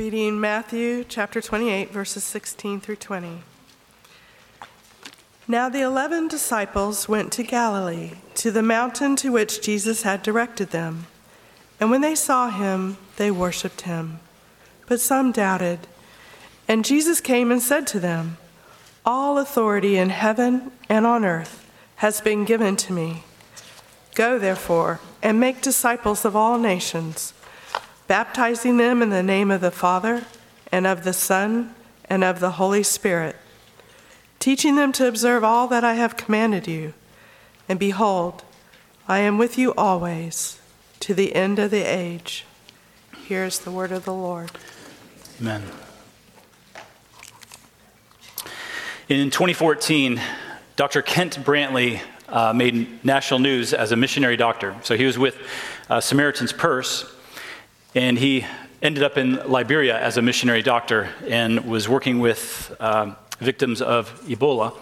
Reading Matthew chapter 28, verses 16 through 20. Now the 11 disciples went to Galilee, to the mountain to which Jesus had directed them. And when they saw him, they worshipped him. But some doubted. And Jesus came and said to them, "All authority in heaven and on earth has been given to me. Go, therefore, and make disciples of all nations, baptizing them in the name of the Father, and of the Son, and of the Holy Spirit, teaching them to observe all that I have commanded you. And behold, I am with you always, to the end of the age." Here is the word of the Lord. Amen. In 2014, Dr. Kent Brantley made national news as a missionary doctor. So he was with Samaritan's Purse, and he ended up in Liberia as a missionary doctor and was working with victims of Ebola,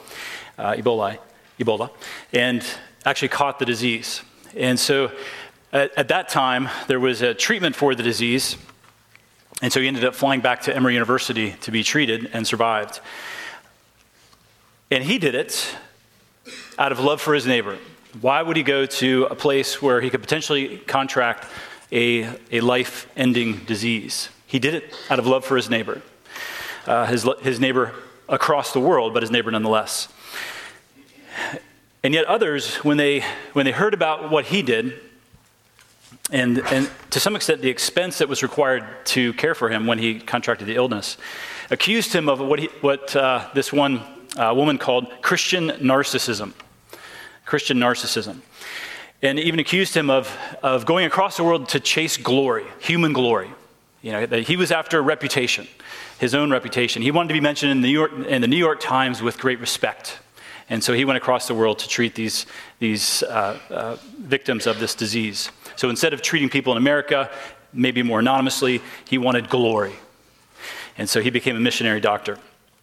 and actually caught the disease. And so at that time, there was a treatment for the disease, and so he ended up flying back to Emory University to be treated and survived. And he did it out of love for his neighbor. Why would he go to a place where he could potentially contract a life-ending disease? He did it out of love for his neighbor. His neighbor across the world, but his neighbor nonetheless. And yet others, when they heard about what he did, and to some extent the expense that was required to care for him when he contracted the illness, accused him of what this one woman called Christian narcissism. Christian narcissism. And even accused him of going across the world to chase glory, human glory. You know, that he was after reputation, his own reputation. He wanted to be mentioned in the New York Times with great respect. And so he went across the world to treat these victims of this disease. So instead of treating people in America, maybe more anonymously, he wanted glory. And so he became a missionary doctor.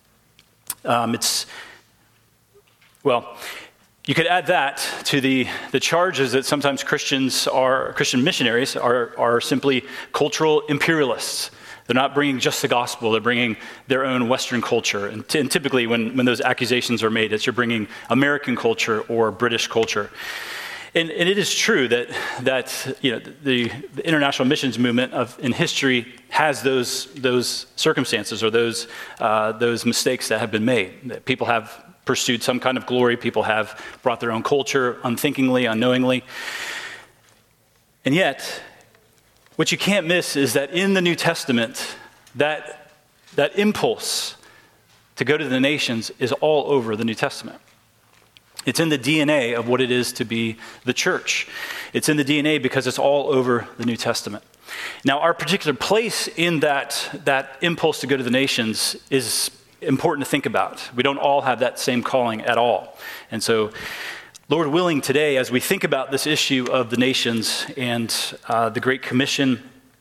You could add that to the charges that sometimes Christian missionaries are simply cultural imperialists. They're not bringing just the gospel, they're bringing their own Western culture. And typically when those accusations are made, it's you're bringing American culture or British culture. And it is true that the international missions movement in history has those circumstances or those mistakes that have been made. That people have pursued some kind of glory, people have brought their own culture unthinkingly, unknowingly. And yet, what you can't miss is that in the New Testament, that impulse to go to the nations is all over the New Testament. It's in the DNA of what it is to be the church. It's in the DNA because it's all over the New Testament. Now, our particular place in that impulse to go to the nations is important to think about. We don't all have that same calling at all. And so, Lord willing, today, as we think about this issue of the nations and the Great Commission,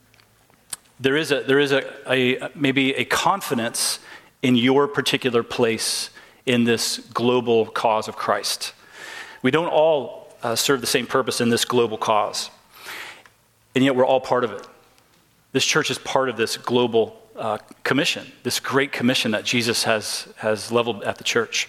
there is maybe a confidence in your particular place in this global cause of Christ. We don't all serve the same purpose in this global cause, and yet we're all part of it. This church is part of this global commission, this great commission that Jesus has leveled at the church.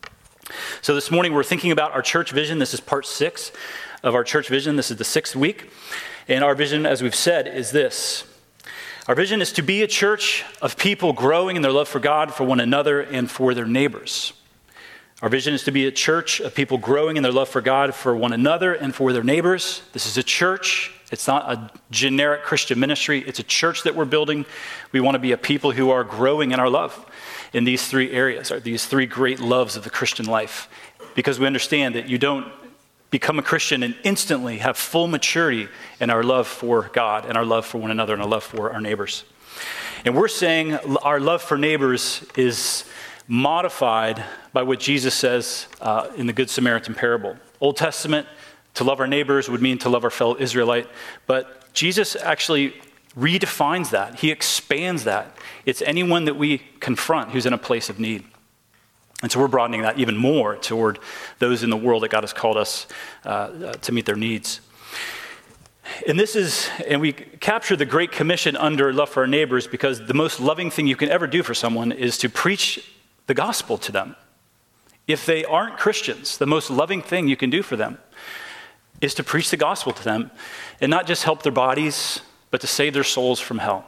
So this morning we're thinking about our church vision. This is part 6 of our church vision. This is the 6th week, and our vision, as we've said, is this. Our vision is to be a church of people growing in their love for God, for one another, and for their neighbors. Our vision is to be a church of people growing in their love for God, for one another, and for their neighbors. This is a church. It's not a generic Christian ministry. It's a church that we're building. We want to be a people who are growing in our love in these 3 areas, or these 3 great loves of the Christian life, because we understand that you don't become a Christian and instantly have full maturity in our love for God and our love for one another and our love for our neighbors. And we're saying our love for neighbors is modified by what Jesus says in the Good Samaritan parable. Old Testament, to love our neighbors would mean to love our fellow Israelite, but Jesus actually redefines that. He expands that. It's anyone that we confront who's in a place of need. And so we're broadening that even more toward those in the world that God has called us to meet their needs. And we capture the Great Commission under love for our neighbors because the most loving thing you can ever do for someone is to preach the gospel to them. If they aren't Christians, the most loving thing you can do for them is to preach the gospel to them and not just help their bodies, but to save their souls from hell.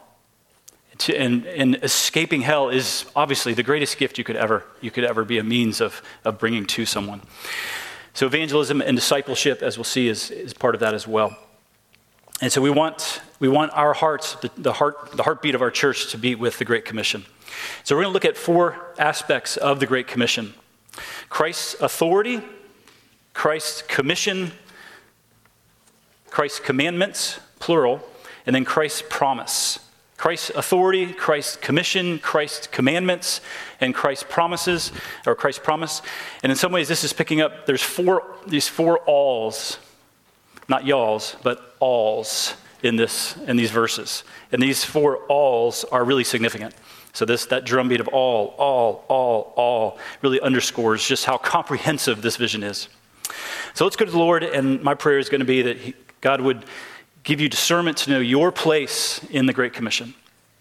And escaping hell is obviously the greatest gift you could ever be a means of bringing to someone. So evangelism and discipleship, as we'll see, is part of that as well. And so we want our hearts, the heartbeat of our church, to beat with the Great Commission. So we're going to look at 4 aspects of the Great Commission: Christ's authority, Christ's commission, Christ's commandments, plural, and then Christ's promise. Christ's authority, Christ's commission, Christ's commandments, and Christ's promises, or Christ's promise. And in some ways, this is picking up, these four alls, not y'alls, but alls in these verses. And these 4 alls are really significant. So that drumbeat of all really underscores just how comprehensive this vision is. So let's go to the Lord, and my prayer is going to be that God would give you discernment to know your place in the Great Commission.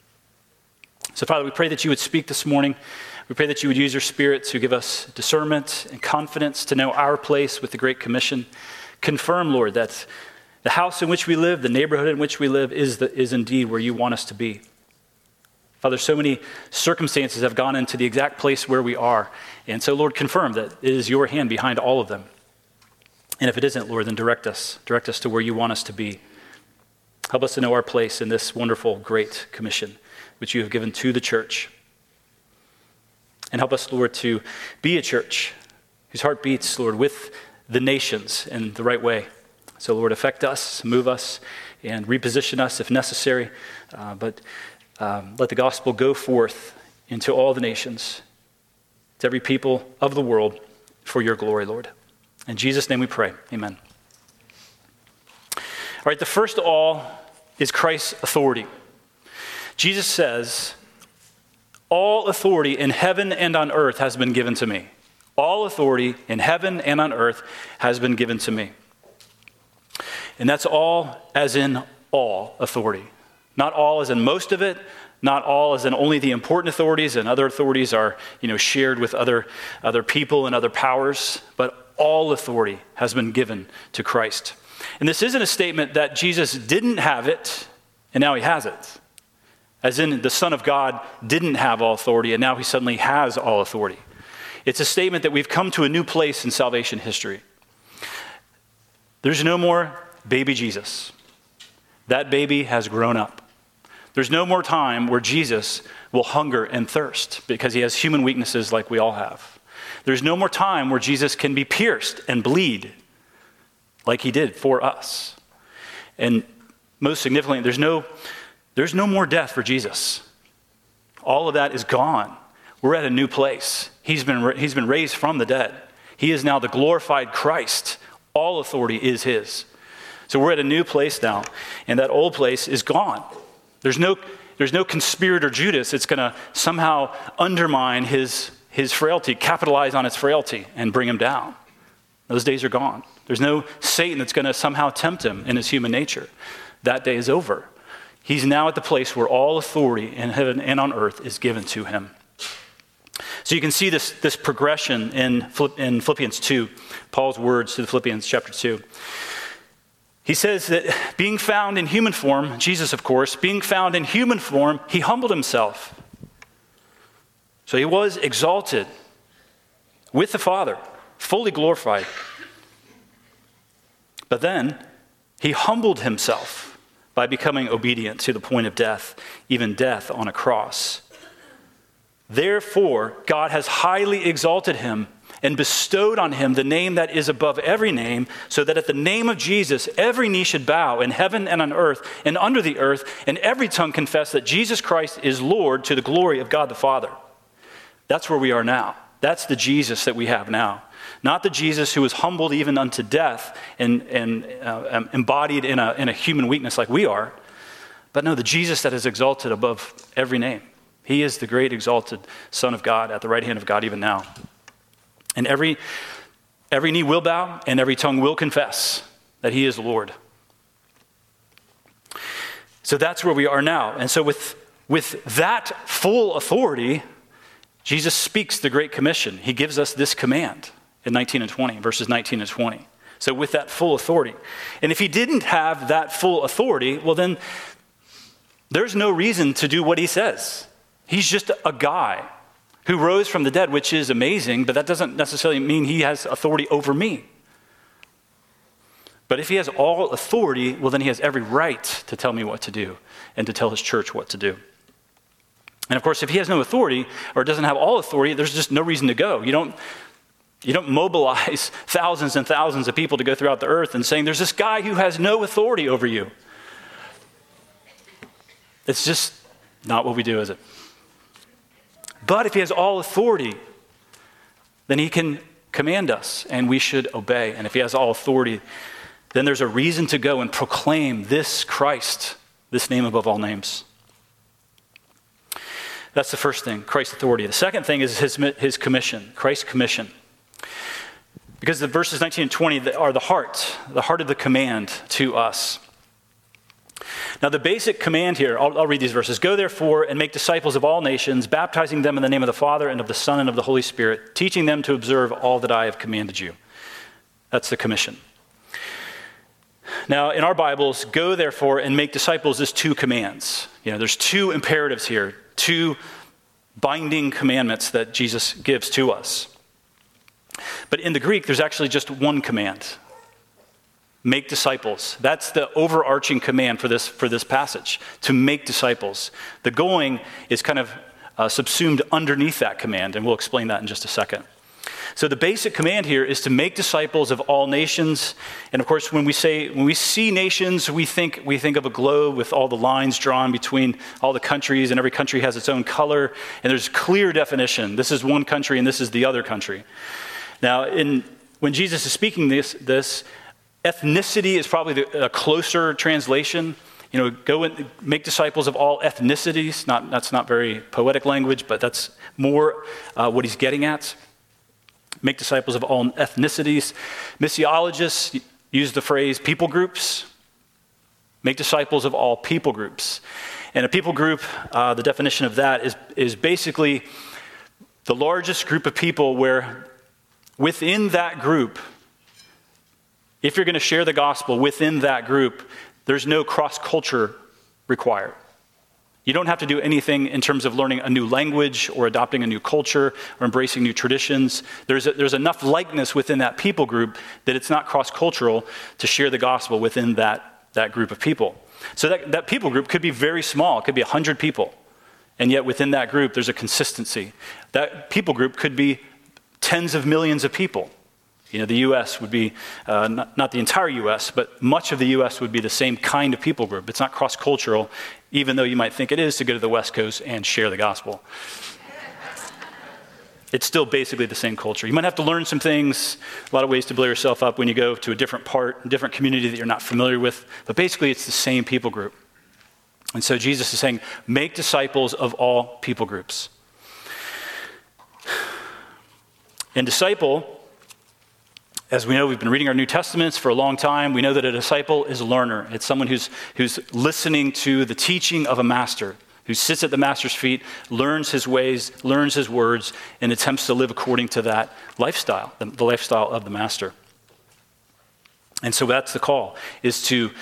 So Father, we pray that you would speak this morning. We pray that you would use your Spirit to give us discernment and confidence to know our place with the Great Commission. Confirm, Lord, that the house in which we live, the neighborhood in which we live is indeed where you want us to be. Father, so many circumstances have gone into the exact place where we are. And so, Lord, confirm that it is your hand behind all of them. And if it isn't, Lord, then direct us to where you want us to be. Help us to know our place in this wonderful, great commission which you have given to the church. And help us, Lord, to be a church whose heart beats, Lord, with the nations in the right way. So, Lord, affect us, move us, and reposition us if necessary. But let the gospel go forth into all the nations, to every people of the world, for your glory, Lord. In Jesus' name we pray. Amen. All right, the first all is Christ's authority. Jesus says, all authority in heaven and on earth has been given to me. All authority in heaven and on earth has been given to me. And that's all as in all authority. Not all as in most of it, not all as in only the important authorities, and other authorities are, shared with other people and other powers, but all authority has been given to Christ. And this isn't a statement that Jesus didn't have it and now he has it. As in the Son of God didn't have all authority and now he suddenly has all authority. It's a statement that we've come to a new place in salvation history. There's no more baby Jesus. That baby has grown up. There's no more time where Jesus will hunger and thirst because he has human weaknesses like we all have. There's no more time where Jesus can be pierced and bleed like he did for us. And most significantly, there's no more death for Jesus. All of that is gone. We're at a new place. He's been raised from the dead. He is now the glorified Christ. All authority is his. So we're at a new place now, and that old place is gone. There's no conspirator Judas that's going to somehow undermine his frailty, capitalize on its frailty, and bring him down. Those days are gone. There's no Satan that's going to somehow tempt him in his human nature. That day is over. He's now at the place where all authority in heaven and on earth is given to him. So you can see this progression in Philippians 2, Paul's words to the Philippians chapter 2. He says that being found in human form, Jesus of course, being found in human form, he humbled himself. So he was exalted with the Father, fully glorified. But then he humbled himself by becoming obedient to the point of death, even death on a cross. Therefore, God has highly exalted him and bestowed on him the name that is above every name, so that at the name of Jesus, every knee should bow in heaven and on earth and under the earth, and every tongue confess that Jesus Christ is Lord to the glory of God the Father. That's where we are now. That's the Jesus that we have now. Not the Jesus who was humbled even unto death and embodied in a human weakness like we are, but no, the Jesus that is exalted above every name. He is the great exalted Son of God at the right hand of God even now. And every knee will bow and every tongue will confess that he is Lord. So that's where we are now. And so with that full authority, Jesus speaks the Great Commission. He gives us this command in 19 and 20, verses 19 and 20. So with that full authority. And if he didn't have that full authority, well then there's no reason to do what he says. He's just a guy who rose from the dead, which is amazing, but that doesn't necessarily mean he has authority over me. But if he has all authority, well then he has every right to tell me what to do and to tell his church what to do. And of course, if he has no authority or doesn't have all authority, there's just no reason to go. You don't mobilize thousands and thousands of people to go throughout the earth and saying, there's this guy who has no authority over you. It's just not what we do, is it? But if he has all authority, then he can command us and we should obey. And if he has all authority, then there's a reason to go and proclaim this Christ, this name above all names. That's the first thing, Christ's authority. The second thing is his commission, Christ's commission. Because the verses 19 and 20 are the heart of the command to us. Now the basic command here, I'll read these verses. Go therefore and make disciples of all nations, baptizing them in the name of the Father and of the Son and of the Holy Spirit, teaching them to observe all that I have commanded you. That's the commission. Now in our Bibles, go therefore and make disciples is two commands. There's two imperatives here, two binding commandments that Jesus gives to us. But in the Greek, there's actually just one command. Make disciples. That's the overarching command for this passage, to make disciples. The going is kind of subsumed underneath that command, and we'll explain that in just a second. So the basic command here is to make disciples of all nations. And of course, when we see nations, we think of a globe with all the lines drawn between all the countries, and every country has its own color, and there's clear definition. This is one country and this is the other country. Now, when Jesus is speaking this ethnicity is probably a closer translation. Go and make disciples of all ethnicities. That's not very poetic language, but that's more what he's getting at. Make disciples of all ethnicities. Missiologists use the phrase people groups. Make disciples of all people groups. And a people group, the definition of that is basically the largest group of people where within that group, if you're going to share the gospel within that group, there's no cross-culture required. You don't have to do anything in terms of learning a new language or adopting a new culture or embracing new traditions. There's enough likeness within that people group that it's not cross-cultural to share the gospel within that group of people. So that people group could be very small. It could be 100 people. And yet within that group, there's a consistency. That people group could be tens of millions of people. The U.S. would be, not the entire U.S., but much of the U.S. would be the same kind of people group. It's not cross-cultural, even though you might think it is to go to the West Coast and share the gospel. It's still basically the same culture. You might have to learn some things, a lot of ways to blow yourself up when you go to a different community that you're not familiar with, but basically it's the same people group. And so Jesus is saying, make disciples of all people groups. And disciple, as we know, we've been reading our New Testaments for a long time. We know that a disciple is a learner. It's someone who's listening to the teaching of a master, who sits at the master's feet, learns his ways, learns his words, and attempts to live according to that lifestyle, the lifestyle of the master. And so that's the call, is to,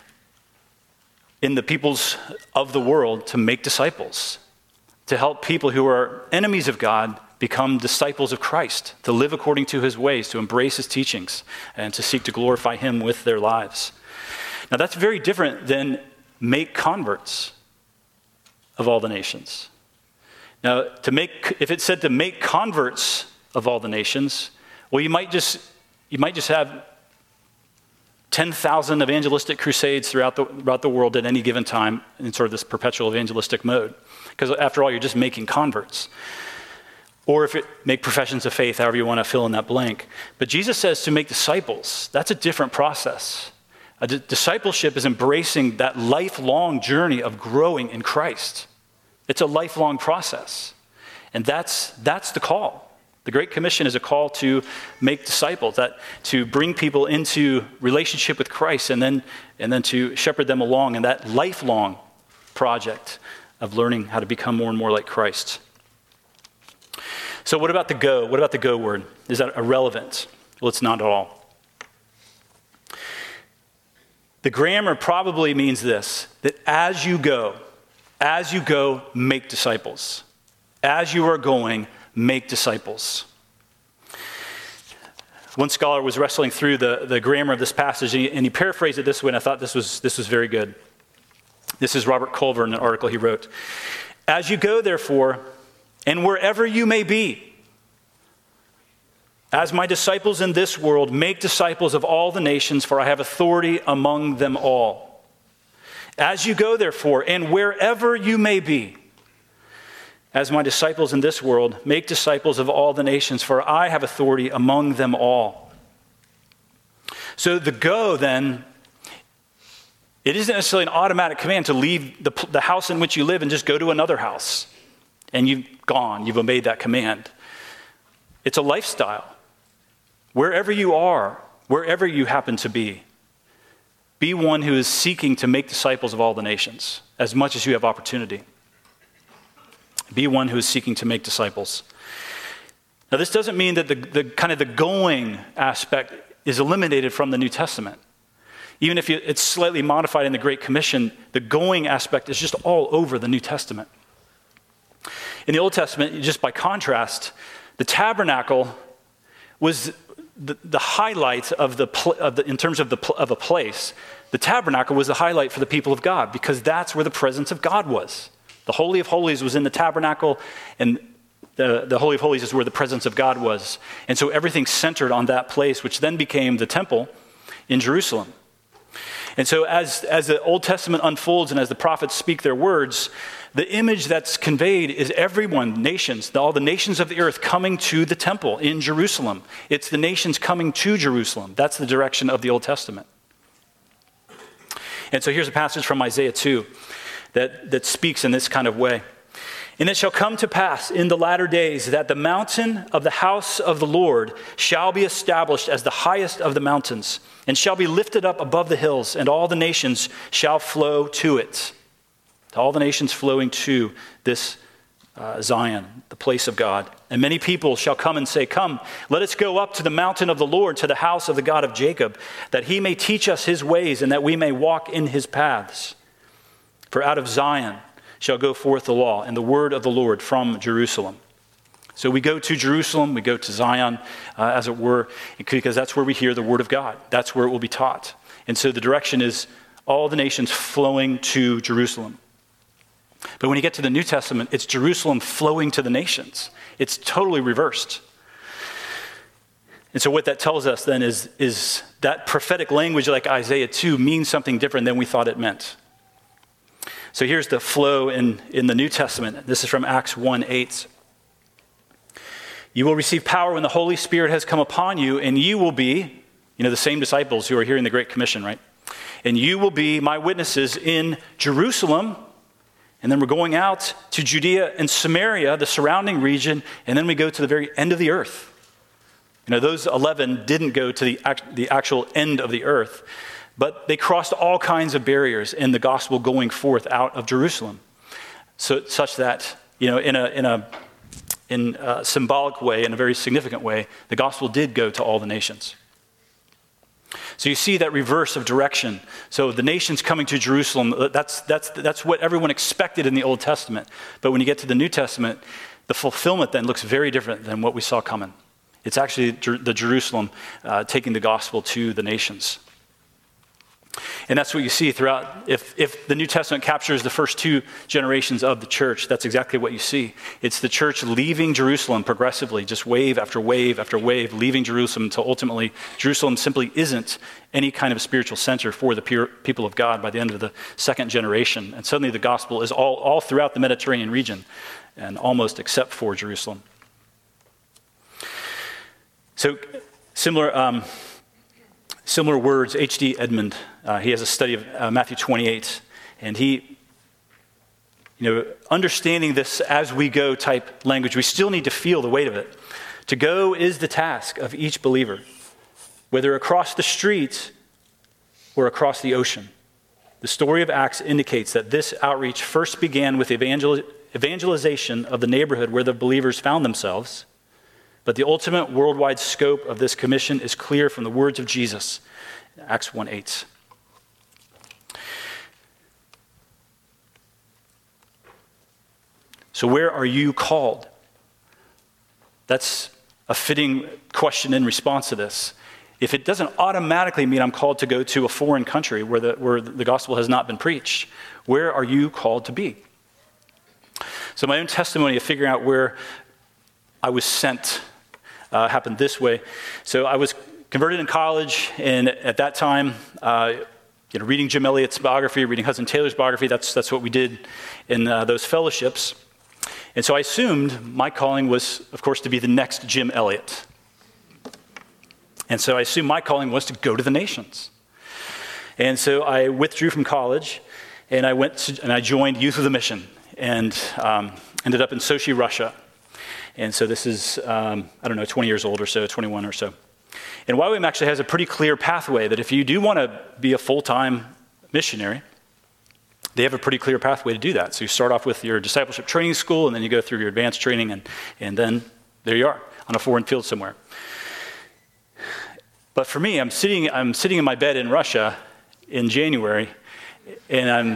in the peoples of the world, to make disciples, to help people who are enemies of God become disciples of Christ, to live according to his ways, to embrace his teachings, and to seek to glorify him with their lives. Now that's very different than make converts of all the nations. Now, if it said to make converts of all the nations, well, you might just have 10,000 evangelistic crusades throughout the world at any given time in sort of this perpetual evangelistic mode. Because after all, you're just making converts. Or if it make professions of faith, however you want to fill in that blank. But Jesus says to make disciples. That's a different process. Discipleship is embracing that lifelong journey of growing in Christ. It's a lifelong process. And that's the call. The Great Commission is a call to make disciples, to bring people into relationship with Christ and then and then to shepherd them along in that lifelong project of learning how to become more and more like Christ. So what about the go? What about the go word? Is that irrelevant? Well, it's not at all. The grammar probably means this, that as you go, make disciples. As you are going, make disciples. One scholar was wrestling through the grammar of this passage, and he paraphrased it this way, and I thought this was very good. This is Robert Culver in an article he wrote. As you go, therefore, and wherever you may be, as my disciples in this world, make disciples of all the nations, for I have authority among them all. As you go, therefore, and wherever you may be, as my disciples in this world, make disciples of all the nations, for I have authority among them all. So the go, then, it isn't necessarily an automatic command to leave the house in which you live and just go to another house. And you've obeyed that command. It's a lifestyle. Wherever you are, wherever you happen to be one who is seeking to make disciples of all the nations as much as you have opportunity. Be one who is seeking to make disciples. Now, this doesn't mean that the kind of the going aspect is eliminated from the New Testament. Even if it's slightly modified in the Great Commission, the going aspect is just all over the New Testament. In the Old Testament, just by contrast, the tabernacle was the highlight in terms of a place. The tabernacle was the highlight for the people of God because that's where the presence of God was. The Holy of Holies was in the tabernacle, and the Holy of Holies is where the presence of God was. And so everything centered on that place, which then became the temple in Jerusalem. And so as the Old Testament unfolds and as the prophets speak their words, the image that's conveyed is everyone, nations, all the nations of the earth coming to the temple in Jerusalem. It's the nations coming to Jerusalem. That's the direction of the Old Testament. And so here's a passage from Isaiah 2 that speaks in this kind of way. And it shall come to pass in the latter days that the mountain of the house of the Lord shall be established as the highest of the mountains, and shall be lifted up above the hills, and all the nations shall flow to it. All the nations flowing to this Zion, the place of God. And many people shall come and say, come, let us go up to the mountain of the Lord, to the house of the God of Jacob, that he may teach us his ways, and that we may walk in his paths. For out of Zion shall go forth the law and the word of the Lord from Jerusalem. So we go to Jerusalem, we go to Zion, as it were, because that's where we hear the word of God. That's where it will be taught. And so the direction is all the nations flowing to Jerusalem. But when you get to the New Testament, it's Jerusalem flowing to the nations. It's totally reversed. And so what that tells us then is that prophetic language like Isaiah 2 means something different than we thought it meant. So here's the flow in the New Testament. This is from Acts 1:8. You will receive power when the Holy Spirit has come upon you, and you will be, the same disciples who are hearing the Great Commission, right? And you will be my witnesses in Jerusalem, and then we're going out to Judea and Samaria, the surrounding region, and then we go to the very end of the earth. Those 11 didn't go to the actual end of the earth, but they crossed all kinds of barriers in the gospel going forth out of Jerusalem. So such that, in a symbolic way, in a very significant way, the gospel did go to all the nations. So you see that reverse of direction. So the nations coming to Jerusalem, that's what everyone expected in the Old Testament. But when you get to the New Testament, the fulfillment then looks very different than what we saw coming. It's actually the Jerusalem taking the gospel to the nations. And that's what you see throughout. If the New Testament captures the first two generations of the church, that's exactly what you see. It's the church leaving Jerusalem progressively, just wave after wave after wave, leaving Jerusalem until ultimately Jerusalem simply isn't any kind of spiritual center for the people of God by the end of the second generation. And suddenly the gospel is all throughout the Mediterranean region, and almost except for Jerusalem. So similar words, H.D. Edmond, he has a study of Matthew 28, and he, understanding this as we go type language, we still need to feel the weight of it. To go is the task of each believer, whether across the street or across the ocean. The story of Acts indicates that this outreach first began with evangelization of the neighborhood where the believers found themselves, but the ultimate worldwide scope of this commission is clear from the words of Jesus, Acts 1:8. So where are you called? That's a fitting question in response to this. If it doesn't automatically mean I'm called to go to a foreign country where the gospel has not been preached, where are you called to be? So my own testimony of figuring out where I was sent happened this way. So I was converted in college, and at that time, reading Jim Elliot's biography, reading Hudson Taylor's biography, that's what we did in those fellowships. And so I assumed my calling was, of course, to be the next Jim Elliot. And so I assumed my calling was to go to the nations. And so I withdrew from college, and I joined Youth with a Mission, and ended up in Sochi, Russia. And so this is, 20 years old or so, 21 or so. And YWAM actually has a pretty clear pathway that if you do want to be a full-time missionary, they have a pretty clear pathway to do that. So you start off with your discipleship training school, and then you go through your advanced training, and then there you are on a foreign field somewhere. But for me, I'm sitting in my bed in Russia in January, and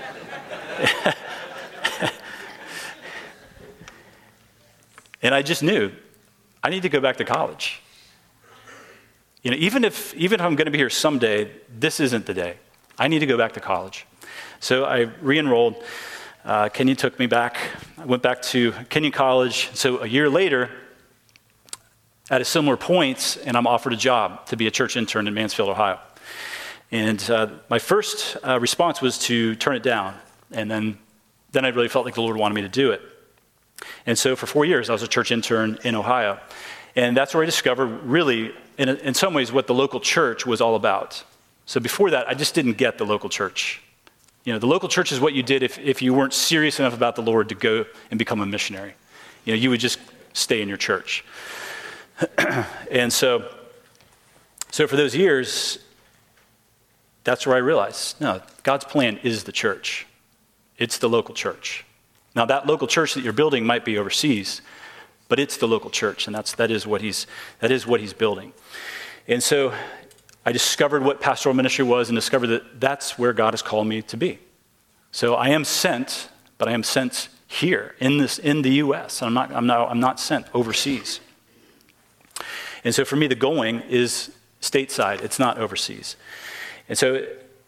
and I just knew I need to go back to college. Even if I'm going to be here someday, this isn't the day. I need to go back to college. So I re-enrolled. Kenyon took me back. I went back to Kenyon College. So a year later, at a similar point, and I'm offered a job to be a church intern in Mansfield, Ohio. And my first response was to turn it down. And then I really felt like the Lord wanted me to do it. And so for 4 years, I was a church intern in Ohio. And that's where I discovered really, in some ways, what the local church was all about. So before that, I just didn't get the local church. The local church is what you did if you weren't serious enough about the Lord to go and become a missionary. You would just stay in your church. And so for those years, that's where I realized, no, God's plan is the church. It's the local church. Now, that local church that you're building might be overseas, but it's the local church, and that is what he's building. And so I discovered what pastoral ministry was, and discovered that that's where God has called me to be. So I am sent, but I am sent here in the U.S. I'm not sent overseas. And so for me, the going is stateside. It's not overseas. And so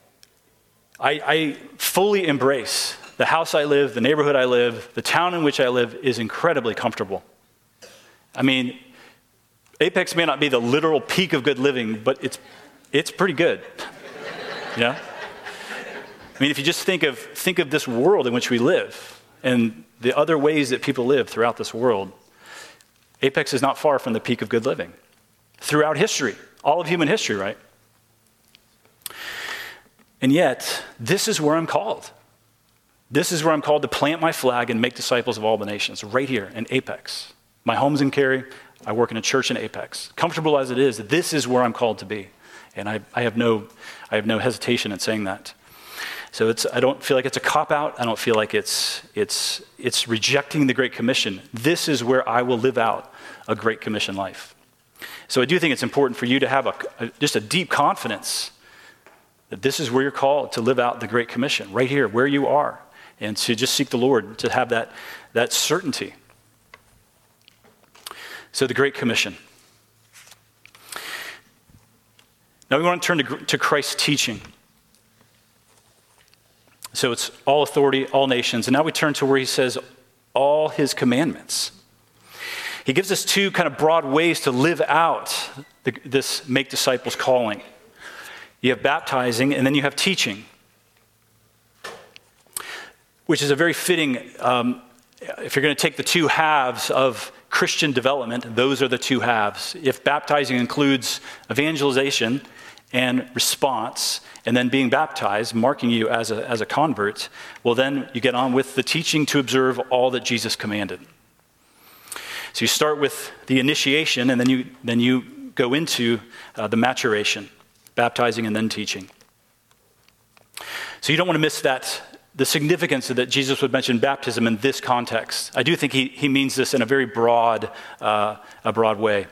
I fully embrace the house I live, the neighborhood I live, the town in which I live is incredibly comfortable. I mean, Apex may not be the literal peak of good living, but it's pretty good. I mean, if you just think of this world in which we live and the other ways that people live throughout this world, Apex is not far from the peak of good living. Throughout history, all of human history, right? And yet, this is where I'm called. This is where I'm called to plant my flag and make disciples of all the nations, right here in Apex. My home's in Cary. I work in a church in Apex. Comfortable as it is, this is where I'm called to be. And I have no hesitation in saying that. So I don't feel like it's a cop-out. I don't feel like it's rejecting the Great Commission. This is where I will live out a Great Commission life. So I do think it's important for you to have just a deep confidence that this is where you're called to live out the Great Commission, right here, where you are, and to just seek the Lord, to have that certainty. So the Great Commission. Now we want to turn to Christ's teaching. So it's all authority, all nations. And now we turn to where he says all his commandments. He gives us two kind of broad ways to live out this make disciples calling. You have baptizing, and then you have teaching, which is a very fitting, if you're going to take the two halves of Christian development, those are the two halves. If baptizing includes evangelization and response, and then being baptized, marking you as a convert, well, then you get on with the teaching to observe all that Jesus commanded. So you start with the initiation, and then you go into the maturation, baptizing and then teaching. So you don't want to miss the significance that Jesus would mention baptism in this context. I do think he means this in a very broad way.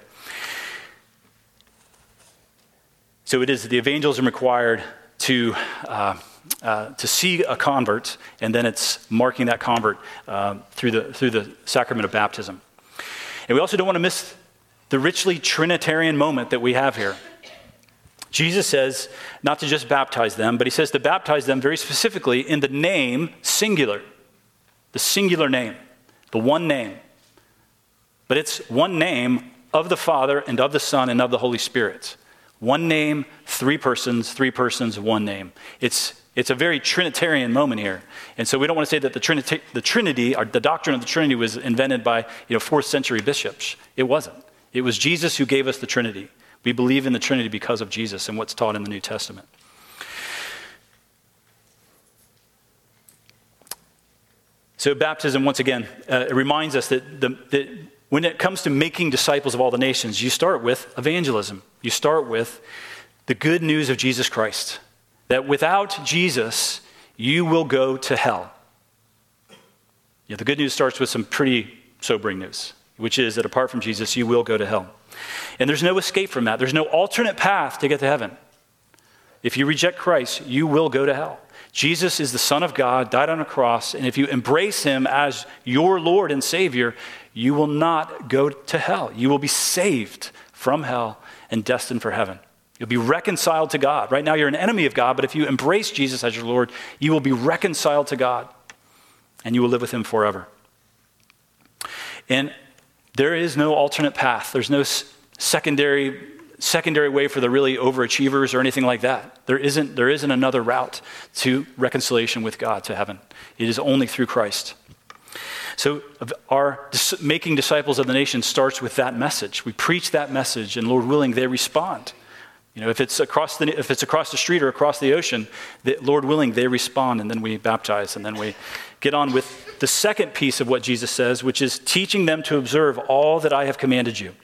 So it is the evangelism required to see a convert, and then it's marking that convert through the sacrament of baptism. And we also don't want to miss the richly Trinitarian moment that we have here. Jesus says not to just baptize them, but he says to baptize them very specifically in the name, singular, the singular name, the one name. But it's one name of the Father and of the Son and of the Holy Spirit. One name, three persons, one name. It's a very Trinitarian moment here. And so we don't want to say that the Trinity, or the doctrine of the Trinity was invented by 4th century bishops. It wasn't. It was Jesus who gave us the Trinity. We believe in the Trinity because of Jesus and what's taught in the New Testament. So baptism, once again, it reminds us that when it comes to making disciples of all the nations, you start with evangelism. You start with the good news of Jesus Christ, that without Jesus, you will go to hell. Yeah, the good news starts with some pretty sobering news, which is that apart from Jesus, you will go to hell. And there's no escape from that. There's no alternate path to get to heaven. If you reject Christ, you will go to hell. Jesus is the Son of God, died on a cross, and if you embrace him as your Lord and Savior, you will not go to hell. You will be saved from hell and destined for heaven. You'll be reconciled to God. Right now you're an enemy of God, but if you embrace Jesus as your Lord, you will be reconciled to God, and you will live with him forever. And there is no alternate path. There's no secondary way for the really overachievers or anything like that. There isn't another route to reconciliation with God, to heaven. It is only through Christ. So our making disciples of the nation starts with that message. We preach that message, and Lord willing, they respond. If it's across the street or across the ocean, Lord willing, they respond, and then we baptize, and then we get on with the second piece of what Jesus says, which is teaching them to observe all that I have commanded you.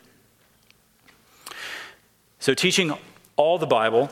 So teaching all the Bible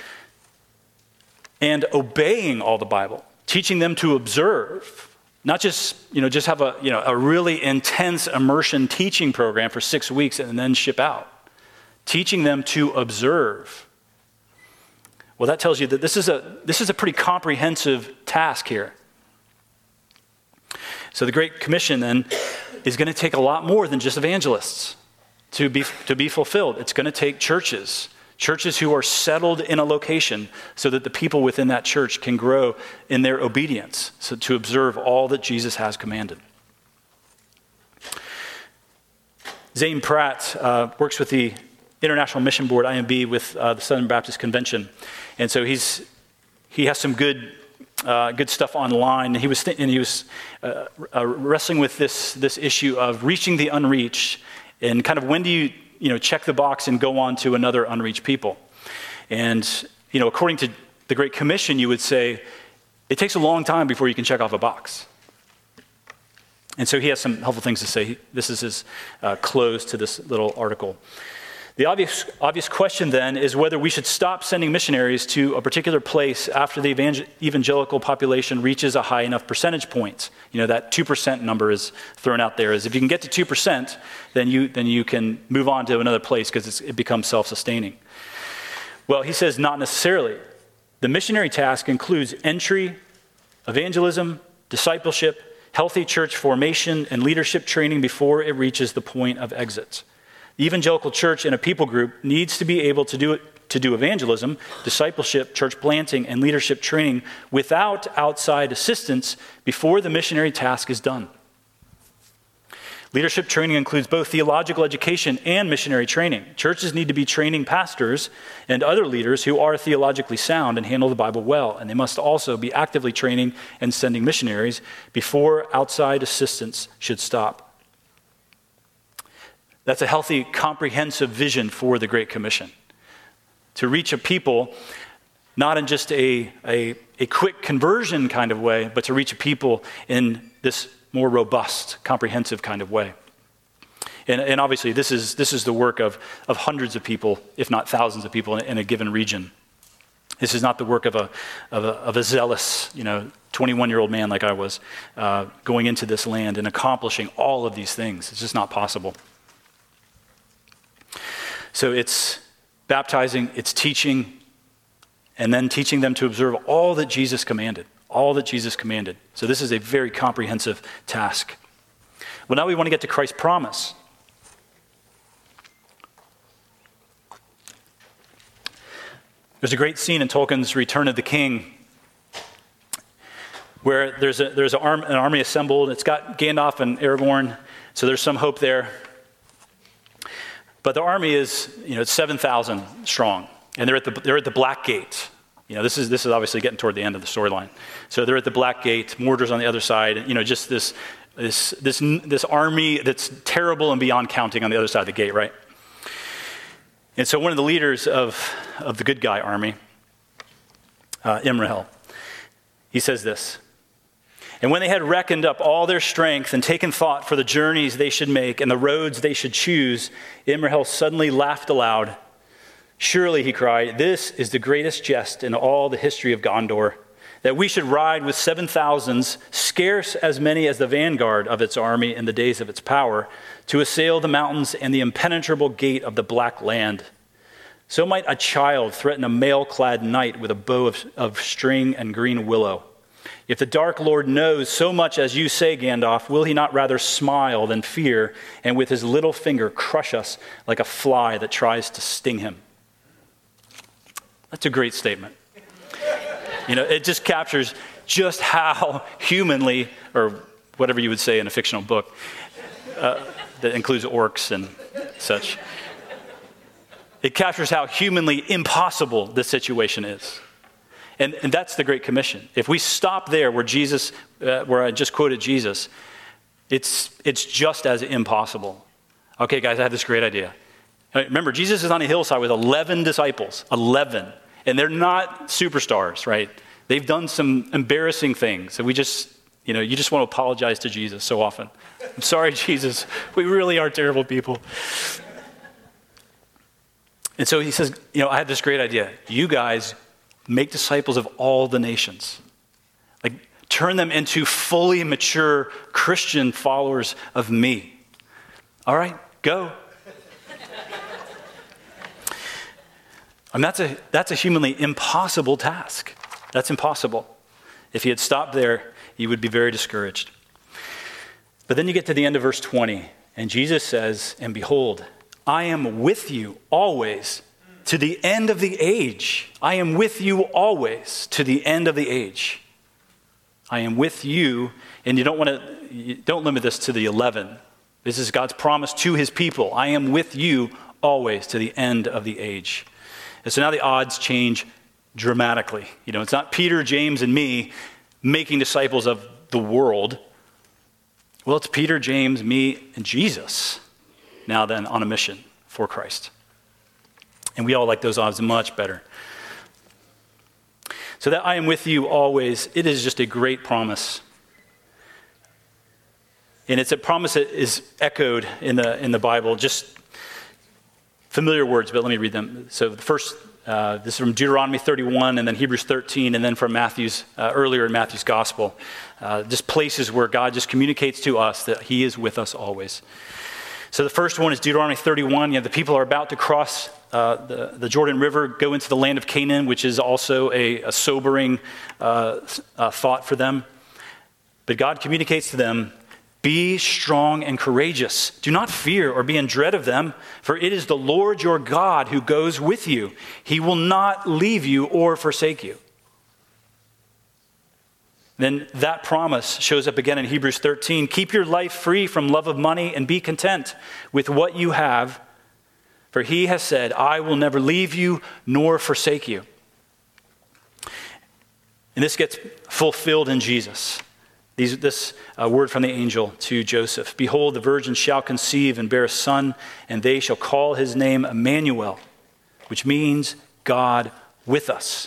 and obeying all the Bible, teaching them to observe, not just have a really intense immersion teaching program for 6 weeks and then ship out. Teaching them to observe. Well, that tells you that this is a pretty comprehensive task here. So the Great Commission then is going to take a lot more than just evangelists to be fulfilled. It's going to take churches who are settled in a location so that the people within that church can grow in their obedience, so to observe all that Jesus has commanded. Zane Pratt works with the International Mission Board, IMB, with the Southern Baptist Convention. And so he has some good stuff online. And he was wrestling with this issue of reaching the unreached, and kind of when do you check the box and go on to another unreached people. And according to the Great Commission, you would say it takes a long time before you can check off a box. And so he has some helpful things to say. This is his close to this little article. The obvious question then is whether we should stop sending missionaries to a particular place after the evangelical population reaches a high enough percentage point. That 2% number is thrown out there. Is if you can get to 2%, then you can move on to another place because it becomes self-sustaining. Well, he says not necessarily. The missionary task includes entry, evangelism, discipleship, healthy church formation, and leadership training before it reaches the point of exit. The evangelical church in a people group needs to be able to do evangelism, discipleship, church planting, and leadership training without outside assistance before the missionary task is done. Leadership training includes both theological education and missionary training. Churches need to be training pastors and other leaders who are theologically sound and handle the Bible well, and they must also be actively training and sending missionaries before outside assistance should stop. That's a healthy, comprehensive vision for the Great Commission. To reach a people, not in just a quick conversion kind of way, but to reach a people in this more robust, comprehensive kind of way. And obviously, this is the work of hundreds of people, if not thousands of people in a given region. This is not the work of a zealous, 21-year-old man like I was, going into this land and accomplishing all of these things. It's just not possible. So it's baptizing, it's teaching, and then teaching them to observe all that Jesus commanded. All that Jesus commanded. So this is a very comprehensive task. Well, now we want to get to Christ's promise. There's a great scene in Tolkien's Return of the King where there's an army assembled. It's got Gandalf and Aragorn, so there's some hope there. But the army is, it's 7,000 strong, and they're at the Black Gate. This is obviously getting toward the end of the storyline. So they're at the Black Gate. Mordor's on the other side. Just this army that's terrible and beyond counting on the other side of the gate, right? And so one of the leaders of the good guy army, Imrahil, he says this: "And when they had reckoned up all their strength and taken thought for the journeys they should make and the roads they should choose, Imrahil suddenly laughed aloud. 'Surely,' he cried, 'this is the greatest jest in all the history of Gondor, that we should ride with 7,000s, scarce as many as the vanguard of its army in the days of its power, to assail the mountains and the impenetrable gate of the Black Land. So might a child threaten a mail-clad knight with a bow of string and green willow. If the Dark Lord knows so much as you say, Gandalf, will he not rather smile than fear, and with his little finger crush us like a fly that tries to sting him?'" That's a great statement. It just captures just how humanly, or whatever you would say in a fictional book, that includes orcs and such. It captures how humanly impossible this situation is. And that's the Great Commission. If we stop there where I just quoted Jesus, it's just as impossible. Okay, guys, I have this great idea. Remember, Jesus is on a hillside with 11 disciples, 11. And they're not superstars, right? They've done some embarrassing things. And you just want to apologize to Jesus so often. I'm sorry, Jesus. We really are terrible people. And so he says, I have this great idea. You guys make disciples of all the nations. Like, turn them into fully mature Christian followers of me. All right, go. And that's a humanly impossible task. That's impossible. If he had stopped there, he would be very discouraged. But then you get to the end of verse 20, and Jesus says, "And behold, I am with you always to the end of the age." I am with you always to the end of the age. I am with you, and you don't limit this to the 11. This is God's promise to his people. I am with you always to the end of the age. And so now the odds change dramatically. It's not Peter, James, and me making disciples of the world. Well, it's Peter, James, me, and Jesus now then on a mission for Christ. And we all like those odds much better. So that I am with you always, it is just a great promise. And it's a promise that is echoed in the Bible, just familiar words, but let me read them. So the first, this is from Deuteronomy 31, and then Hebrews 13, and then from earlier in Matthew's gospel. Just places where God just communicates to us that he is with us always. So the first one is Deuteronomy 31. The people are about to cross the Jordan River, go into the land of Canaan, which is also a sobering thought for them. But God communicates to them, "Be strong and courageous. Do not fear or be in dread of them, for it is the Lord your God who goes with you. He will not leave you or forsake you." Then that promise shows up again in Hebrews 13. "Keep your life free from love of money and be content with what you have, for he has said, 'I will never leave you nor forsake you.'" And this gets fulfilled in Jesus. This word from the angel to Joseph: "Behold, the virgin shall conceive and bear a son, and they shall call his name Emmanuel," which means God with us.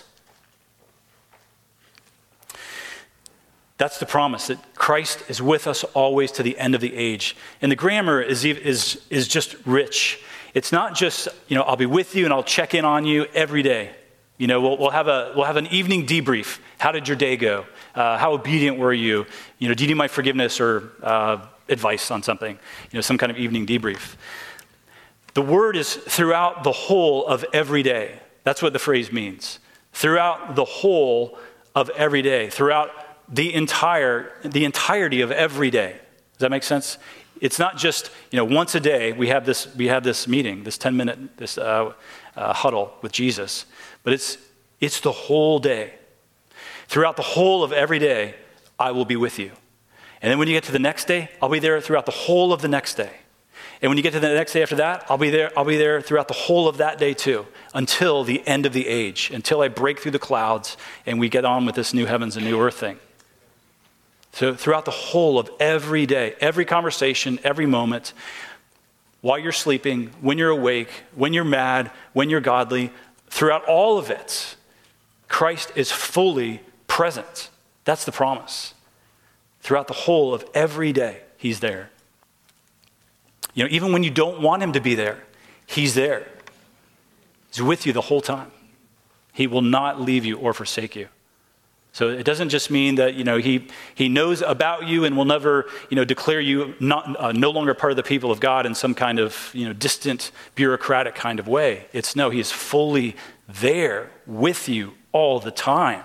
That's the promise, that Christ is with us always to the end of the age. And the grammar is just rich. It's not just, I'll be with you and I'll check in on you every day. We'll have an evening debrief. How did your day go? How obedient were you? Do you need my forgiveness or advice on something? Some kind of evening debrief. The word is throughout the whole of every day. That's what the phrase means. Throughout the whole of every day. Throughout the entirety of every day. Does that make sense? It's not just once a day we have this meeting, this 10-minute huddle with Jesus, but it's the whole day. Throughout the whole of every day, I will be with you. And then when you get to the next day, I'll be there throughout the whole of the next day. And when you get to the next day after that, I'll be there throughout the whole of that day too, until the end of the age, until I break through the clouds and we get on with this new heavens and new earth thing. So throughout the whole of every day, every conversation, every moment, while you're sleeping, when you're awake, when you're mad, when you're godly, throughout all of it, Christ is fully present. That's the promise. Throughout the whole of every day, he's there. Even when you don't want him to be there, he's there. He's with you the whole time. He will not leave you or forsake you. So it doesn't just mean that, he knows about you and will never, declare you no longer part of the people of God in some kind of, distant bureaucratic kind of way. He is fully there with you all the time.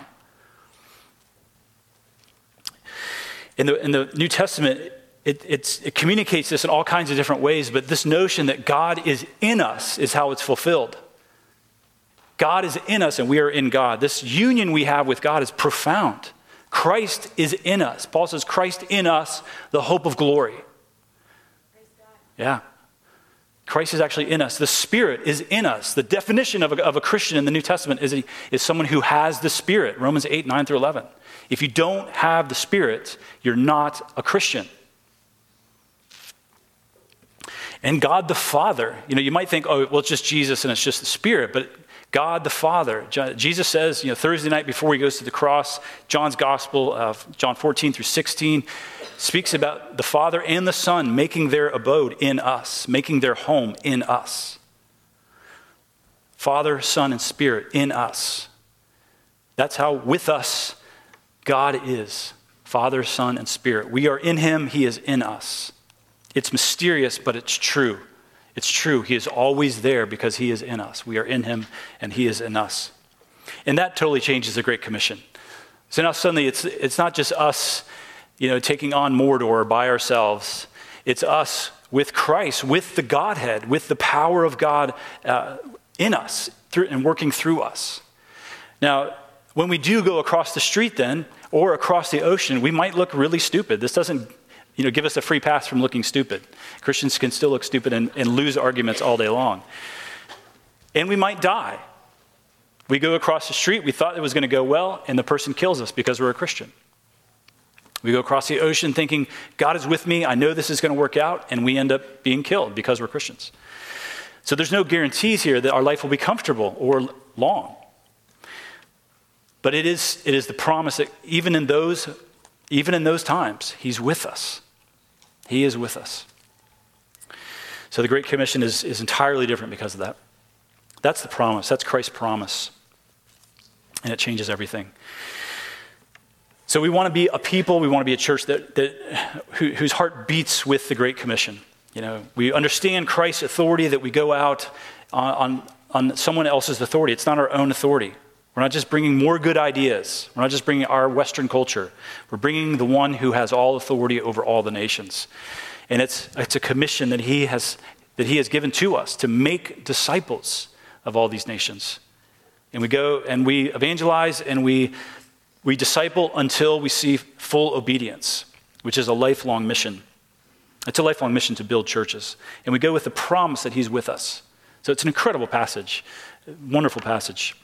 In the New Testament, it communicates this in all kinds of different ways, but this notion that God is in us is how it's fulfilled. God is in us and we are in God. This union we have with God is profound. Christ is in us. Paul says, Christ in us, the hope of glory. Yeah. Christ is actually in us. The Spirit is in us. The definition of a Christian in the New Testament is someone who has the Spirit. Romans 8, 9 through 11. If you don't have the Spirit, you're not a Christian. And God the Father, you might think, it's just Jesus and it's just the Spirit, but God the Father, Jesus says, Thursday night before he goes to the cross, John's Gospel, John 14 through 16, speaks about the Father and the Son making their abode in us, making their home in us. Father, Son, and Spirit in us. That's how with us God is. Father, Son, and Spirit. We are in him, he is in us. It's mysterious, but it's true. It's true. He is always there because he is in us. We are in him and he is in us. And that totally changes the Great Commission. So now suddenly it's not just us, taking on Mordor by ourselves. It's us with Christ, with the Godhead, with the power of God in us and working through us. Now, when we do go across the street then, or across the ocean, we might look really stupid. This doesn't give us a free pass from looking stupid. Christians can still look stupid and lose arguments all day long. And we might die. We go across the street, we thought it was going to go well, and the person kills us because we're a Christian. We go across the ocean thinking, God is with me, I know this is going to work out, and we end up being killed because we're Christians. So there's no guarantees here that our life will be comfortable or long. But it is the promise that even in those times, he's with us. He is with us. So the Great Commission is entirely different because of that. That's the promise. That's Christ's promise. And it changes everything. So we want to be a people, we want to be a church whose heart beats with the Great Commission. We understand Christ's authority, that we go out on someone else's authority. It's not our own authority. We're not just bringing more good ideas. We're not just bringing our Western culture. We're bringing the one who has all authority over all the nations. And it's a commission that he has given to us to make disciples of all these nations. And we go and we evangelize and we disciple until we see full obedience, which is a lifelong mission. It's a lifelong mission to build churches. And we go with the promise that he's with us. So it's an incredible passage, wonderful passage.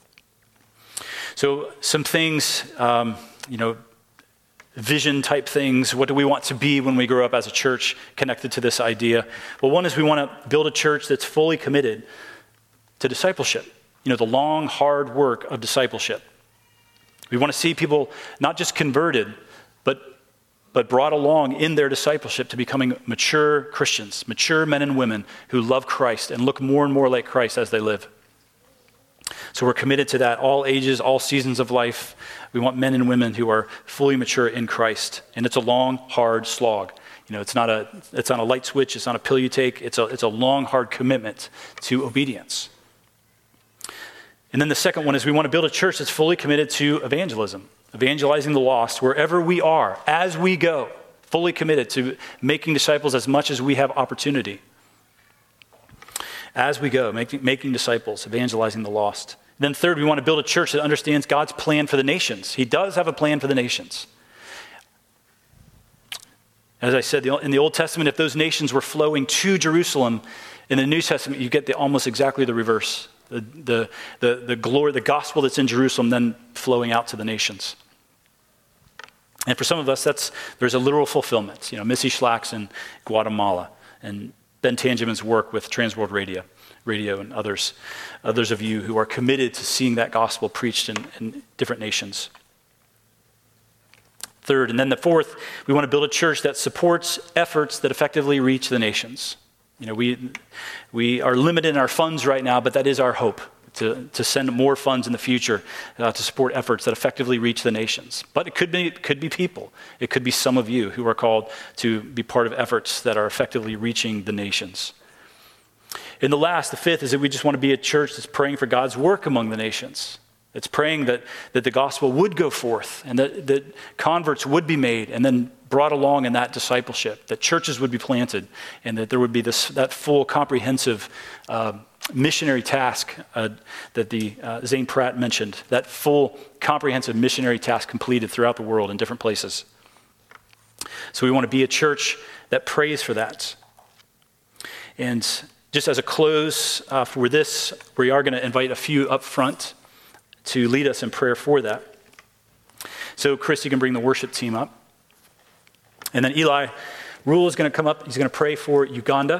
So some things, vision type things. What do we want to be when we grow up as a church connected to this idea? Well, one is we want to build a church that's fully committed to discipleship, the long, hard work of discipleship. We want to see people not just converted, but brought along in their discipleship to becoming mature Christians, mature men and women who love Christ and look more and more like Christ as they live. So we're committed to that, all ages, all seasons of life. We want men and women who are fully mature in Christ. And it's a long, hard slog. It's not a light switch. It's not a pill you take. It's a long, hard commitment to obedience. And then the second one is we want to build a church that's fully committed to evangelism, evangelizing the lost wherever we are, as we go, fully committed to making disciples as much as we have opportunity. As we go, making disciples, evangelizing the lost. Then third, we want to build a church that understands God's plan for the nations. He does have a plan for the nations. As I said, in the Old Testament, if those nations were flowing to Jerusalem, in the New Testament, you get almost exactly the reverse. The glory, the gospel that's in Jerusalem, then flowing out to the nations. And for some of us, there's a literal fulfillment. Missy Schlack's in Guatemala, and Ben Tangeman's work with Transworld Radio and others of you who are committed to seeing that gospel preached in different nations. Third, and then the fourth, we want to build a church that supports efforts that effectively reach the nations. We are limited in our funds right now, but that is our hope, to send more funds in the future to support efforts that effectively reach the nations. But it could be people. It could be some of you who are called to be part of efforts that are effectively reaching the nations. And the fifth, is that we just want to be a church that's praying for God's work among the nations. It's praying that the gospel would go forth and that converts would be made and then brought along in that discipleship, that churches would be planted, and that there would be that full, comprehensive missionary task that Zane Pratt mentioned, that full, comprehensive missionary task completed throughout the world in different places. So we want to be a church that prays for that. And just as a close for this, we are going to invite a few up front to lead us in prayer for that. So Chris, you can bring the worship team up. And then Eli Rule is going to come up. He's going to pray for Uganda.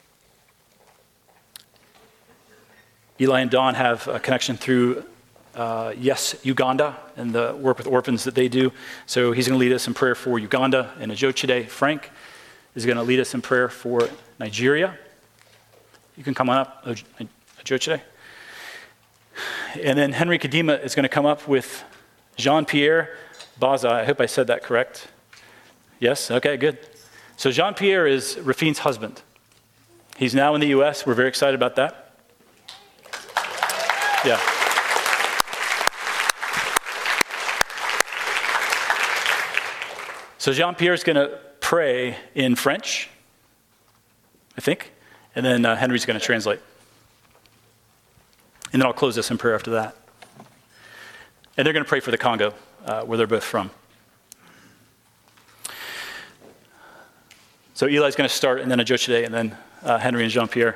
Eli and Don have a connection through Yes Uganda and the work with orphans that they do. So he's going to lead us in prayer for Uganda and Ajochide. Frank is going to lead us in prayer for Nigeria. You can come on up, Ajochide. And then Henry Kadima is going to come up with Jean-Pierre Baza. I hope I said that correct. Yes? Okay, good. So Jean-Pierre is Rafine's husband. He's now in the U.S. We're very excited about that. Yeah. So Jean-Pierre is going to pray in French, I think, and then Henry's going to translate. And then I'll close this in prayer after that. And they're going to pray for the Congo, where they're both from. So Eli's going to start, and then Ajochide, and then Henry and Jean-Pierre.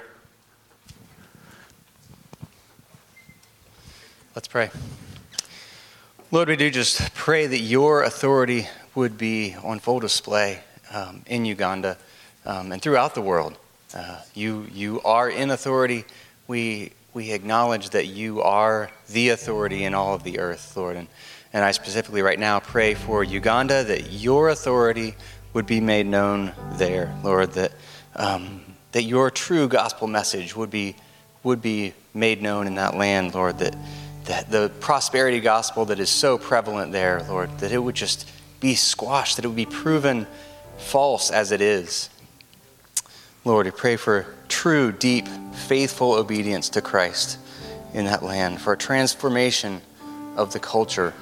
Let's pray. Lord, we do just pray that your authority would be on full display in Uganda and throughout the world. You are in authority. We acknowledge that you are the authority in all of the earth, Lord. And I specifically right now pray for Uganda, that your authority would be made known there, Lord, that your true gospel message would be made known in that land, Lord, that the prosperity gospel that is so prevalent there, Lord, that it would just be squashed, that it would be proven false as it is. Lord, we pray for true, deep, faithful obedience to Christ in that land, for a transformation of the culture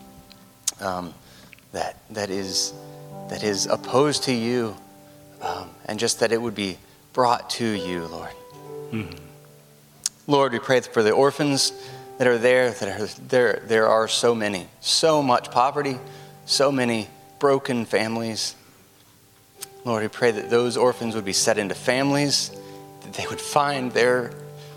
that is opposed to you, and just that it would be brought to you, Lord. Mm-hmm. Lord, we pray for the orphans that are there. There are so many, so much poverty, so many broken families. Lord, we pray that those orphans would be set into families, that they would find their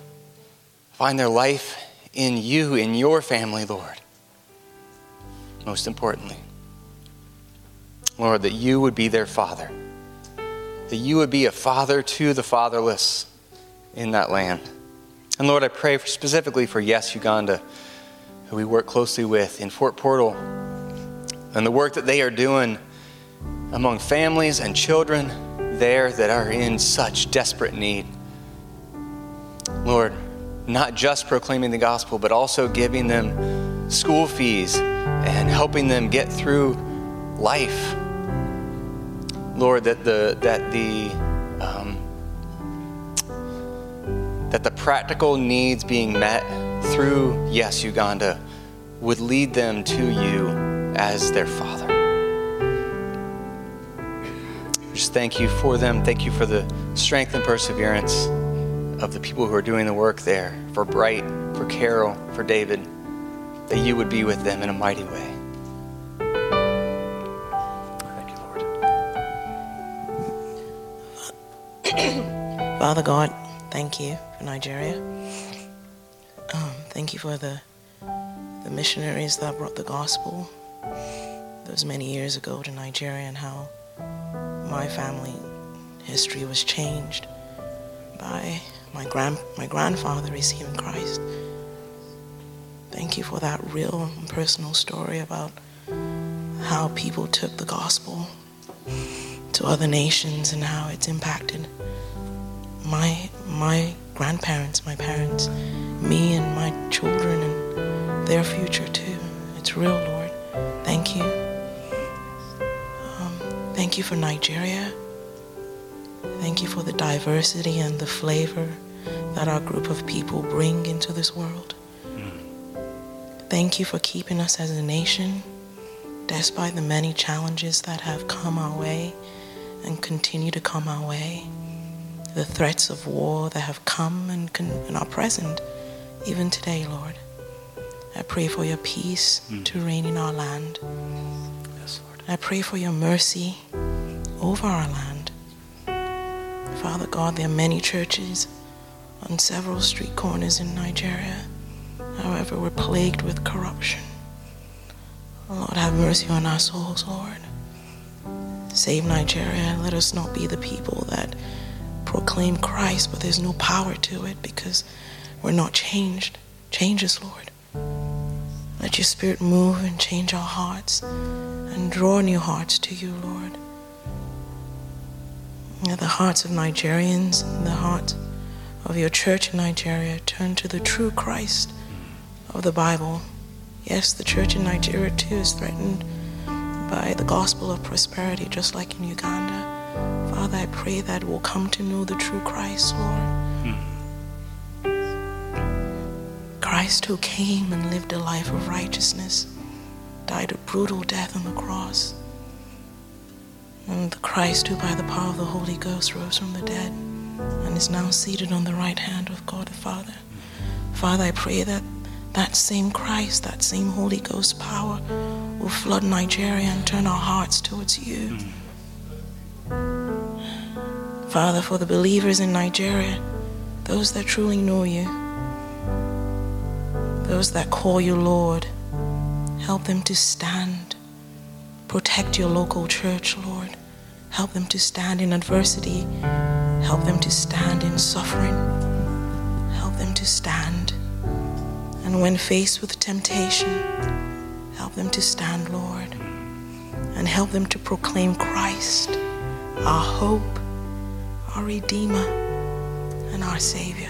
life in you, in your family, Lord. Most importantly, Lord, that you would be their father, that you would be a father to the fatherless in that land. And Lord, I pray specifically for Yes Uganda, who we work closely with in Fort Portal, and the work that they are doing among families and children there that are in such desperate need. Lord, not just proclaiming the gospel, but also giving them school fees and helping them get through life. Lord, that the practical needs being met through Yes Uganda would lead them to you as their Father. Just thank you for them. Thank you for the strength and perseverance of the people who are doing the work there, for Bright, for Carol, for David, that you would be with them in a mighty way. Thank you, Lord. Father God, thank you for Nigeria. Thank you for the missionaries that brought the gospel those many years ago to Nigeria, and how my family history was changed by my grandfather receiving Christ. Thank you for that real and personal story about how people took the gospel to other nations and how it's impacted my grandparents, my parents, me and my children and their future too. It's real, Lord. Thank you. Thank you for Nigeria. Thank you for the diversity and the flavor that our group of people bring into this world. Thank you for keeping us as a nation, despite the many challenges that have come our way and continue to come our way. The threats of war that have come and are present even today, Lord. I pray for your peace to reign in our land. Yes, Lord. I pray for your mercy over our land. Father God, there are many churches on several street corners in Nigeria. However, we're plagued with corruption. Lord, have mercy on our souls, Lord. Save Nigeria. Let us not be the people that proclaim Christ, but there's no power to it because we're not changed. Change us, Lord. Let your Spirit move and change our hearts and draw new hearts to you, Lord. Let the hearts of Nigerians and the hearts of your church in Nigeria turn to the true Christ of the Bible. Yes, the church in Nigeria too is threatened by the gospel of prosperity, just like in Uganda. Father, I pray that we'll come to know the true Christ, Lord. Christ who came and lived a life of righteousness, died a brutal death on the cross. And the Christ who by the power of the Holy Ghost rose from the dead and is now seated on the right hand of God the Father. Father, I pray that that same Christ, that same Holy Ghost power will flood Nigeria and turn our hearts towards you. Father, for the believers in Nigeria, those that truly know you, those that call you Lord, help them to stand. Protect your local church, Lord. Help them to stand in adversity. Help them to stand in suffering. Help them to stand. And when faced with temptation, help them to stand, Lord. And help them to proclaim Christ, our hope, our Redeemer, and our Savior.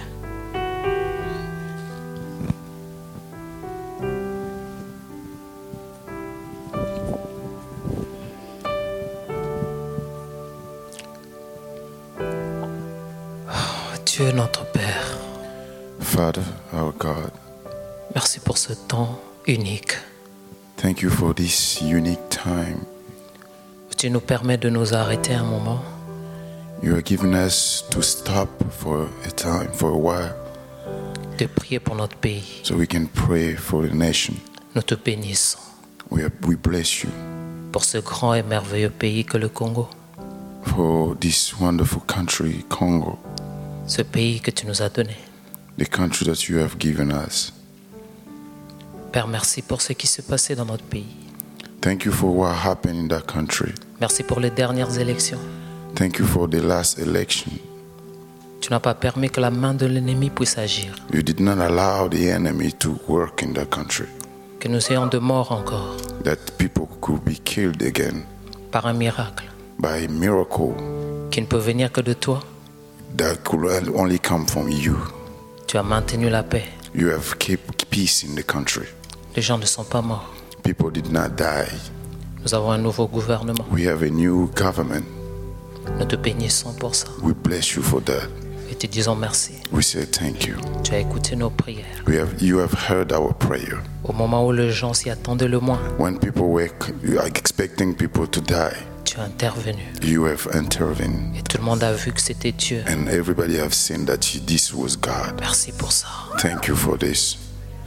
Dieu notre Père, Father, our God, merci pour ce temps unique. thank you for this unique time. Tu nous permets de nous arrêter un moment You are giving us to stop for a time, for a while, de prier pour notre pays. so we can pray for the nation. Nous te bénissons We bless you pour ce grand et merveilleux pays que le Congo, for this wonderful country, Congo, ce pays que tu nous as donné. the country that you have given us. Père, merci pour ce qui s'est passé dans notre pays. Thank you for what happened in that country. Merci pour les dernières élections. Thank you for the last election. Tu n'as pas permis que la main de l'ennemi puisse agir, You did not allow the enemy to work in that country, que nous ayons de morts encore that people could be killed again par un miracle by a miracle qui ne peut venir que de toi. that could only come from you. Tu Tu as maintenu la paix. You have kept peace in the country. Les gens ne sont pas morts. People did not die. Nous avons un nouveau gouvernement. We have a new government. Nous te bénissons pour ça. We bless you for that. Et te disons merci. We say thank you. Tu as écouté nos prières. You have heard our prayer. Au moment où les gens s'y attendaient le moins, When people were expecting people to die, tu as intervenu. you have intervened. Et tout le monde a vu que c'était Dieu. And everybody have seen that this was God. Merci pour ça. Thank you for this.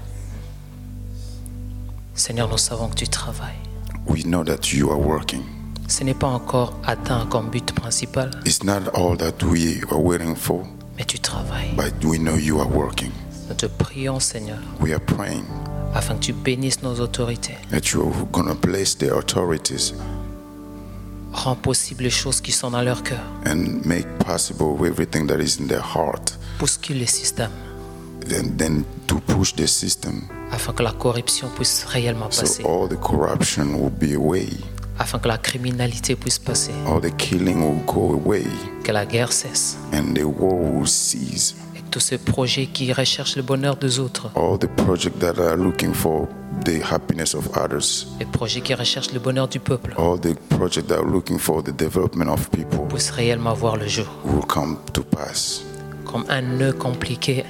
Seigneur, nous savons que tu travailles. We know that you are working. Ce n'est pas encore atteint comme but principal, It's not all that we are waiting for, mais tu travailles. but we know you are working. Nous te prions, Seigneur, We are praying afin que tu bénisses nos autorités. that you're going to bless the authorities Rends possible les choses qui sont dans leur cœur. and make possible everything that is in their heart, Bouscule les systèmes and then to push the system afin que la corruption puisse réellement so passer, all the corruption will be away, afin que la criminalité puisse passer, all the killing will go away, que la guerre cesse. and the war will cease. Et que tous ces projets qui recherchent le bonheur des autres, All the projects that are looking for the happiness of others, les projets qui recherchent le bonheur du peuple, all the projects that are looking for the development of people puissent réellement voir le jour. will come to pass. Comme un nœud compliqué,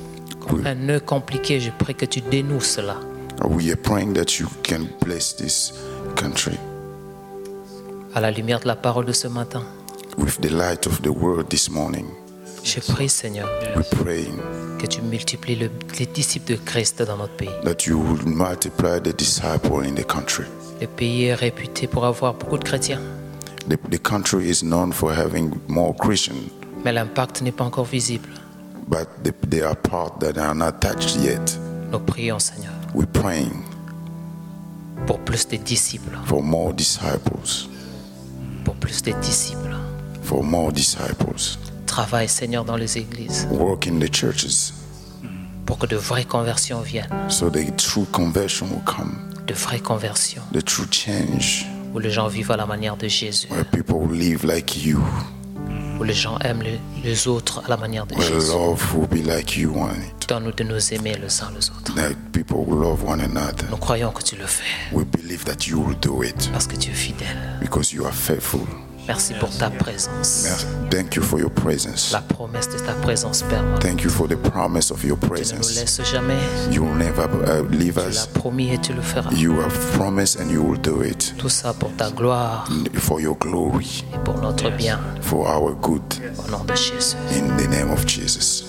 je prie que tu dénoues cela. We are praying that you can bless this country À la lumière de la parole de ce matin, with the light of the word this morning. je prie, Seigneur, We're praying que tu multiplies les disciples de Christ dans notre pays. that you will multiply the disciple in the country. Le pays est réputé pour avoir beaucoup de chrétiens, The country is known for having more Christian, mais l'impact n'est pas encore visible. but there are parts that are not touched yet. Nous prions, Seigneur, We're praying pour plus de disciples, for more disciples, pour plus de disciples. for more disciples. Travaille, Seigneur, dans les églises Work in the churches pour que de vraies conversions viennent, so the true conversion will come, de vraies conversions the true change, où les gens vivent à la manière de Jésus, where people will live like you, où les gens aiment les autres à la manière de where Jésus. love will be like you want it, Donne-nous de nous aimer les uns les autres. that people will love one another. Nous croyons que tu le fais We believe that you will do it parce que tu es fidèle. because you are faithful. Merci pour ta présence. Thank you for your presence. La promesse de ta présence, Père. Thank you for the promise of your Tu ne nous presence. laisses jamais. You will never leave Tu l'as us. promis et tu le feras. You have promised and you will do it Tout ça pour ta gloire for your glory, et pour notre bien. for our good. Au nom de Jésus. In the name of Jesus.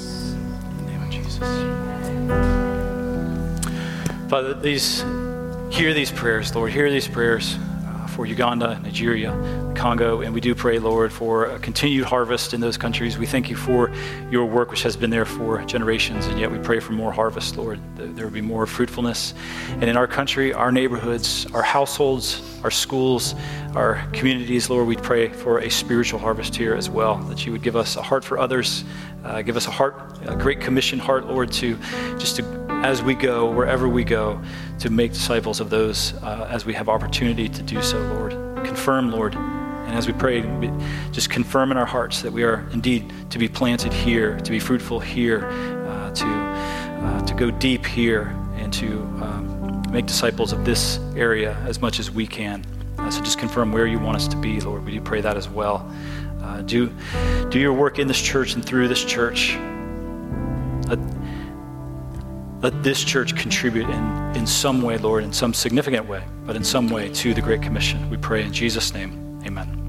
Father, hear these prayers, Lord. Hear these prayers for Uganda, Nigeria, Congo, and we do pray, Lord, for a continued harvest in those countries. We thank you for your work, which has been there for generations, and yet we pray for more harvest, Lord. There will be more fruitfulness. And in our country, our neighborhoods, our households, our schools, our communities, Lord, we pray for a spiritual harvest here as well, that you would give us a heart for others, give us a great commission heart, Lord, as we go, wherever we go, to make disciples of those as we have opportunity to do so, Lord. Confirm, Lord, and as we pray, just confirm in our hearts that we are indeed to be planted here, to be fruitful here, to go deep here, and to make disciples of this area as much as we can. So just confirm where you want us to be, Lord. We do pray that as well. Do your work in this church and through this church. Let this church contribute in some way, Lord, in some significant way, but in some way to the Great Commission. We pray in Jesus' name. Amen.